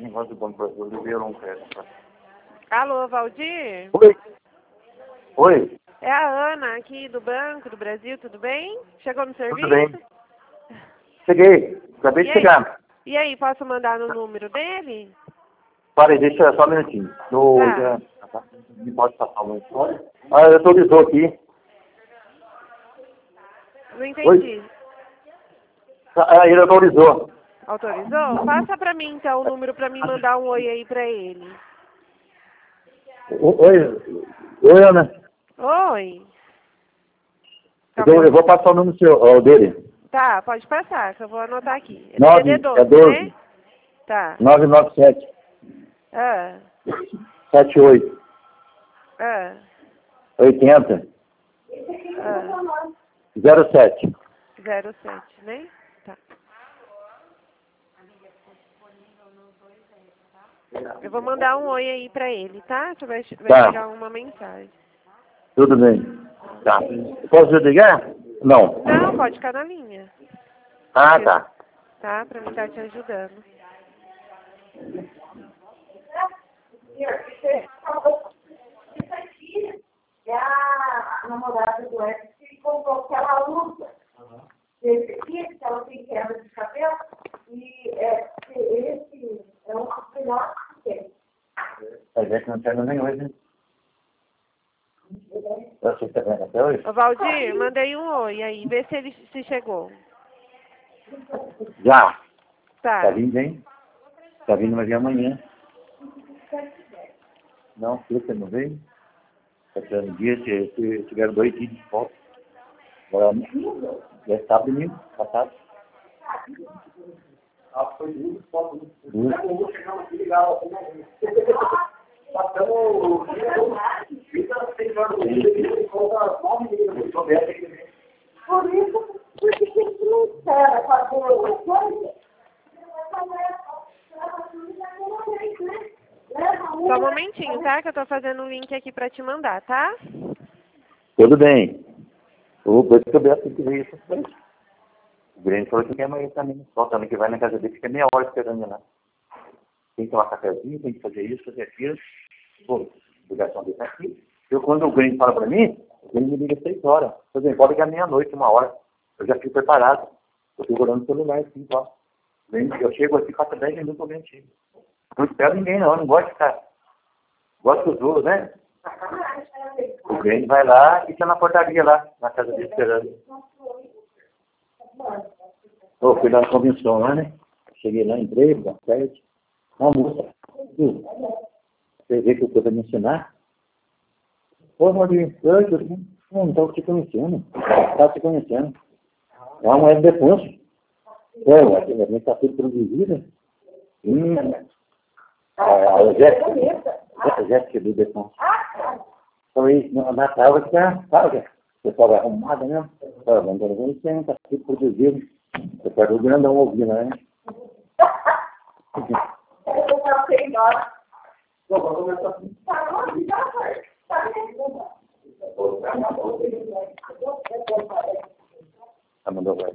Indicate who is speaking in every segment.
Speaker 1: negócio do Banco Brasil, liberou um crédito.
Speaker 2: Alô, Valdir?
Speaker 1: Oi. Oi.
Speaker 2: É a Ana aqui do Banco do Brasil, tudo bem? Chegou no serviço?
Speaker 1: Tudo bem. Cheguei. Acabei de chegar.
Speaker 2: E aí, posso mandar no número dele?
Speaker 1: Para aí, deixa só um minutinho. Me pode passar uma história? Eu autorizou aqui.
Speaker 2: Não entendi.
Speaker 1: Ele autorizou.
Speaker 2: Autorizou? Passa pra mim, então, o número pra mim mandar um oi aí pra ele.
Speaker 1: Oi, Ana.
Speaker 2: Oi.
Speaker 1: Eu vou passar o número dele.
Speaker 2: Tá, pode passar, que eu vou anotar aqui.
Speaker 1: 12,
Speaker 2: né? Tá.
Speaker 1: 997. 78. 80. 07.
Speaker 2: 07, né? Tá. Eu vou mandar um oi aí pra ele, tá? Você vai chegar uma mensagem.
Speaker 1: Tudo bem. Tá. Posso ligar? Não.
Speaker 2: Não, pode ficar na linha.
Speaker 1: Tá.
Speaker 2: Tá? Pra mim estar te ajudando.
Speaker 3: Isso aqui é a namorada do Edson que comprou aquela luta. Esse aqui, que ela tem queda de cabelo, e esse é um melhor que tem.
Speaker 1: A gente não tem nem hoje, né? Você está vendo até hoje?
Speaker 2: Ô, Valdir, mandei um oi aí, vê se ele se chegou.
Speaker 1: Já.
Speaker 2: Tá.
Speaker 1: Tá vindo, hein? Tá vindo, mas é amanhã. Não, você não veio? Tá tirando dia, tiveram 2 dias de volta. Agora, é sábado e domingo, passado. Foi duas fotos. Eu vou chegar aqui legal assim, né? Passamos.
Speaker 3: Por isso, porque a gente não espera fazer uma coisa,
Speaker 2: Só um momentinho, tá? Que eu tô fazendo um link aqui pra te mandar, tá?
Speaker 1: Tudo bem. O Beto tem que ver isso. O Grêmio falou que quer amanhã também. Voltando que vai na casa dele, fica meia hora esperando lá. Tem que tomar cafezinho, tem que fazer isso, fazer aquilo. Pô, a ligação dele tá aqui. Quando o Grêmio fala pra mim, ele me liga 6 horas. Por exemplo, pode ligar meia-noite, 1 hora. Eu já fico preparado. Eu fico olhando o celular assim, ó. Eu chego aqui, passa 10 minutos, alguém chega. Não espero ninguém, não. Eu não gosto de ficar. Gosto dos outros, né? O Grêmio vai lá e fica na portaria lá, na casa dele esperando. Fui lá na convenção lá, né? Cheguei lá, entrei, boa tarde. Uma moça, você vê que eu estou me ensinar? Ô, Maurinho, não estou te conhecendo. Está te conhecendo. É uma moeda de Defonso. A gente está tudo produzida. A Jéssica do Defonso. Falei, na tábua que sabe, o pessoal vai arrumada mesmo. Vamos ver, está tudo produzido. Eu quero o grandão ouvindo, né? Mandou vai.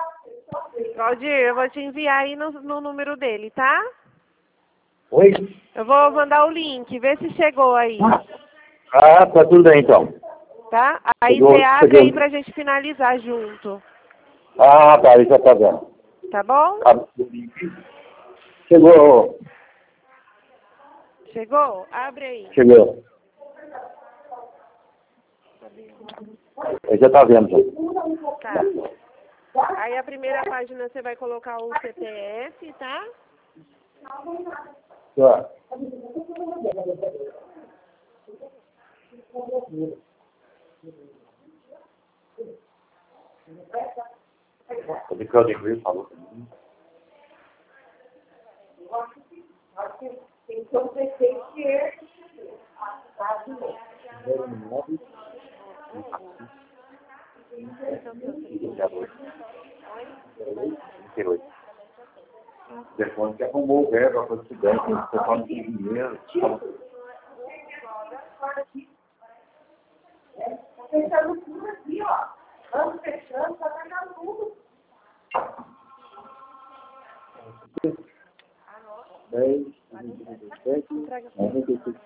Speaker 2: Valdir, eu vou te enviar aí no número dele, tá?
Speaker 1: Oi?
Speaker 2: Eu vou mandar o link, vê se chegou aí.
Speaker 1: Ah, tá tudo bem então.
Speaker 2: Tá? Aí
Speaker 1: Chegou,
Speaker 2: você abre
Speaker 1: chegou.
Speaker 2: aí pra gente finalizar junto.
Speaker 1: Ah, tá, ele já tá vendo.
Speaker 2: Tá bom?
Speaker 1: Chegou,
Speaker 2: Chegou? Abre aí.
Speaker 1: chegou. Ele já tá vendo, já.
Speaker 2: Tá. Aí a primeira página você vai colocar o CPF, tá?
Speaker 1: Tá. O de Código Rio falou.
Speaker 3: Tem que ser um prefeito que é.
Speaker 1: Telefone que arrumou o verbo para o estudante, o pessoal não tem dinheiro.
Speaker 3: Tá fechando tudo aqui, ó. Vamos fechando, tá fechando tudo.
Speaker 1: 10, 27, 96,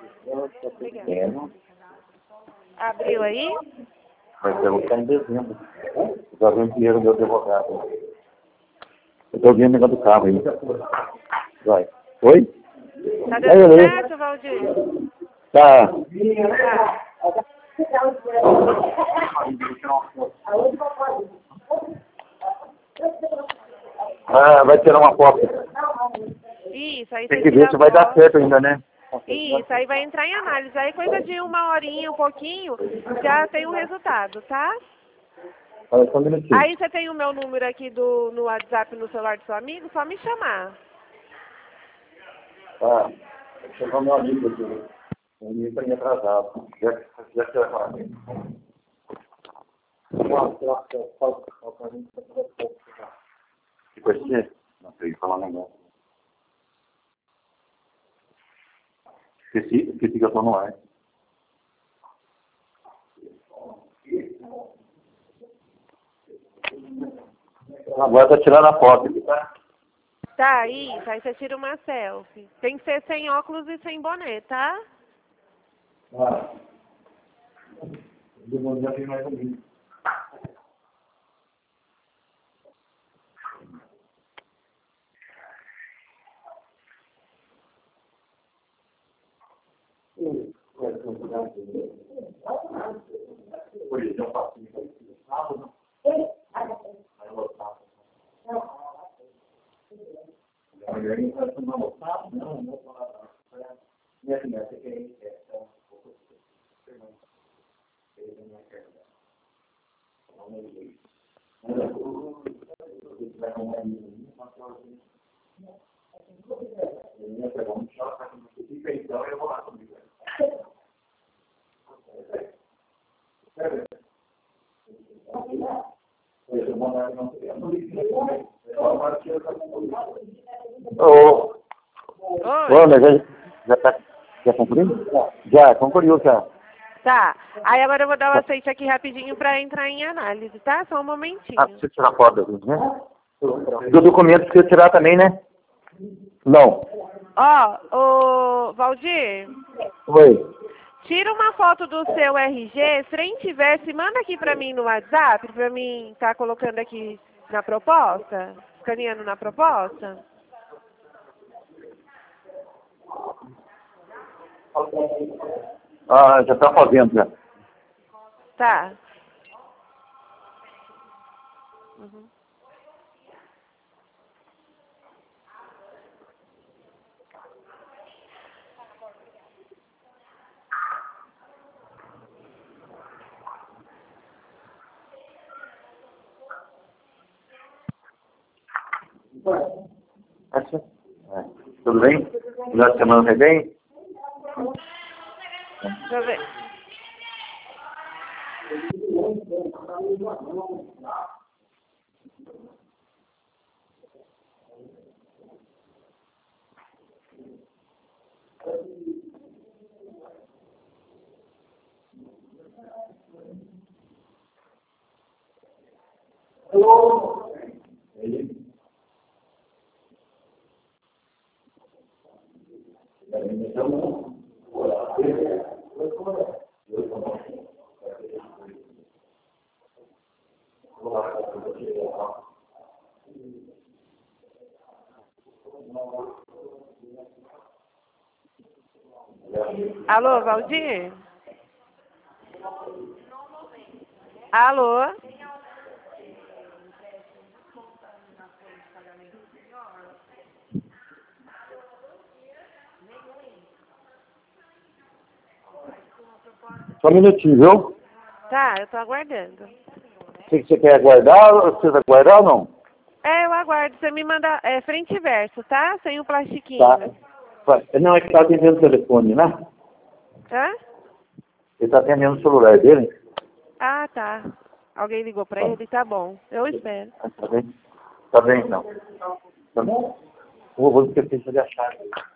Speaker 2: Abriu aí?
Speaker 1: vai perguntar em dezembro. Já vem dinheiro do meu advogado. Eu tô vendo o negócio do carro aí. Vai. Oi?
Speaker 2: Tá dando certo, Valdir?
Speaker 1: Tá. Ah, vai tirar uma foto.
Speaker 2: Isso, aí
Speaker 1: Tem
Speaker 2: você
Speaker 1: que
Speaker 2: tira
Speaker 1: ver se vai dar certo ainda, né?
Speaker 2: Isso, aí vai entrar em análise. Aí coisa de 1 horinha, um pouquinho, já tem um resultado, tá?
Speaker 1: Olha, só um minutinho.
Speaker 2: Aí você tem o meu número aqui no WhatsApp, no celular do seu amigo, só me chamar.
Speaker 1: Tá. Chegou meu amigo aqui. O amigo tá meio atrasado. Já que eu falar. Tipo assim? Não sei falar um negócio. Esqueci que eu tô no ar. Agora tá tirando a foto aqui, tá?
Speaker 2: Tá, isso, aí você tira uma selfie. Tem que ser sem óculos e sem boné, tá?
Speaker 1: Ah. Do mundo já tem mais um vídeo. Por isso, eu faço isso. Sábado. Aí eu vou sábado. Alguém vai tomar um sábado? Não, não vou falar. Minha filha, você quer ir? Ô, mas já concluiu? Já, concluiu, já.
Speaker 2: Tá, aí agora eu vou dar o aceite aqui rapidinho pra entrar em análise, tá? Só um momentinho.
Speaker 1: Ah, precisa tirar foto aqui, né? Do documento precisa tirar também, né? Não.
Speaker 2: Ó, ô, Valdir,
Speaker 1: Oi.
Speaker 2: tira uma foto do seu RG, frente e verso, e manda aqui pra mim no WhatsApp, pra mim tá colocando aqui na proposta, escaneando na proposta.
Speaker 1: Ah, já tá fazendo, já.
Speaker 2: Tá. Uhum.
Speaker 1: Tudo bem? Já semana vai bem?
Speaker 2: Deixa eu ver. Alô, Valdir? Alô?
Speaker 1: Só um minutinho, viu?
Speaker 2: Tá, eu tô aguardando.
Speaker 1: Você quer aguardar? Você vai aguardar ou não?
Speaker 2: É, eu aguardo. Você me manda frente e verso, tá? Sem o plastiquinho.
Speaker 1: Tá. Não, é que tá atendendo o telefone, né?
Speaker 2: Hã?
Speaker 1: Ele tá atendendo o celular dele.
Speaker 2: Ah, tá. Alguém ligou pra ele? Tá bom. Eu espero.
Speaker 1: Tá bem? Tá bem, então. Tá bom? Vou esquecer de achar.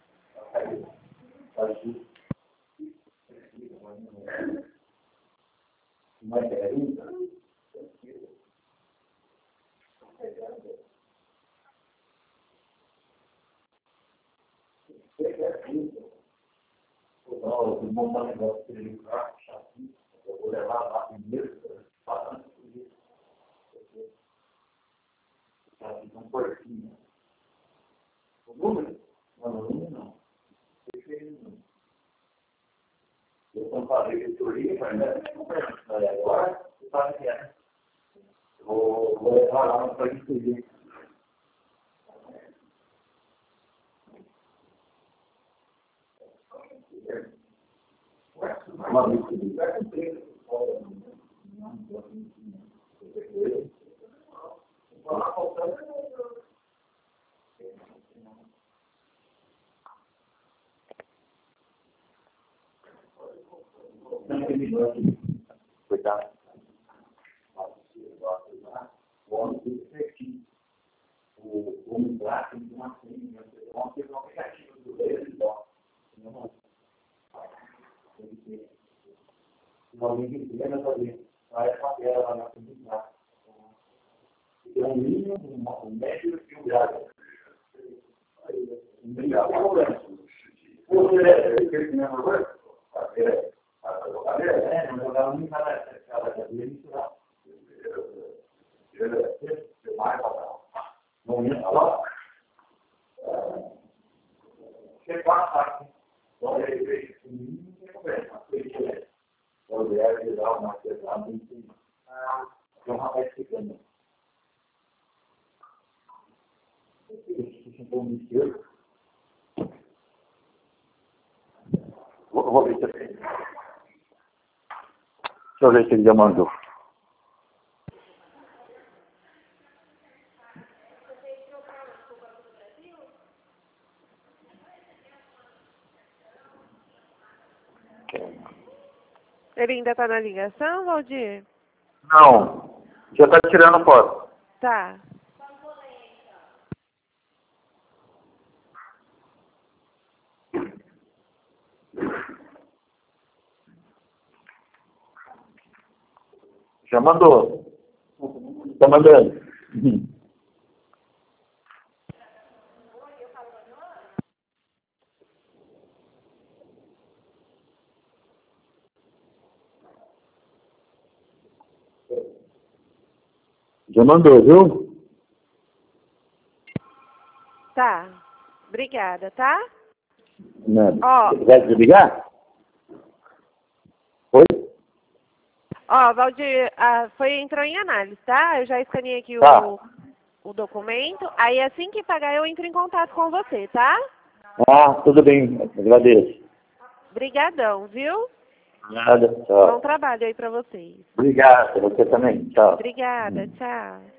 Speaker 1: Vou levar lá para escrever. Uma vez que ele vai cumprir. Cuidado. O homem tem que ser aqui. O homem lá tem que uma senha. O homem tem um aplicativo do dedo. Não. Se alguém quiser, vai fazer. Vai fazer lá na frente. Tem um mínimo, um médio e um grau. Um grau. Vou ver se eu tenho. Deixa eu ver se ele já mandou.
Speaker 2: Ele ainda tá na ligação, Valdir?
Speaker 1: Não. Já está tirando foto.
Speaker 2: Tá.
Speaker 1: Já mandou. Está mandando. Já mandou, viu?
Speaker 2: Tá. Obrigada, tá?
Speaker 1: Não.
Speaker 2: Ó.
Speaker 1: Você vai desligar? Oi?
Speaker 2: Ó, Valdir, entrou em análise, tá? Eu já escaneei aqui
Speaker 1: Tá.
Speaker 2: o documento. Aí assim que pagar eu entro em contato com você, tá?
Speaker 1: Ah, tudo bem. Agradeço.
Speaker 2: Brigadão, viu?
Speaker 1: Nada.
Speaker 2: Bom
Speaker 1: Tchau.
Speaker 2: trabalho aí pra vocês.
Speaker 1: Obrigado. Você também. Tchau.
Speaker 2: Obrigada, tchau.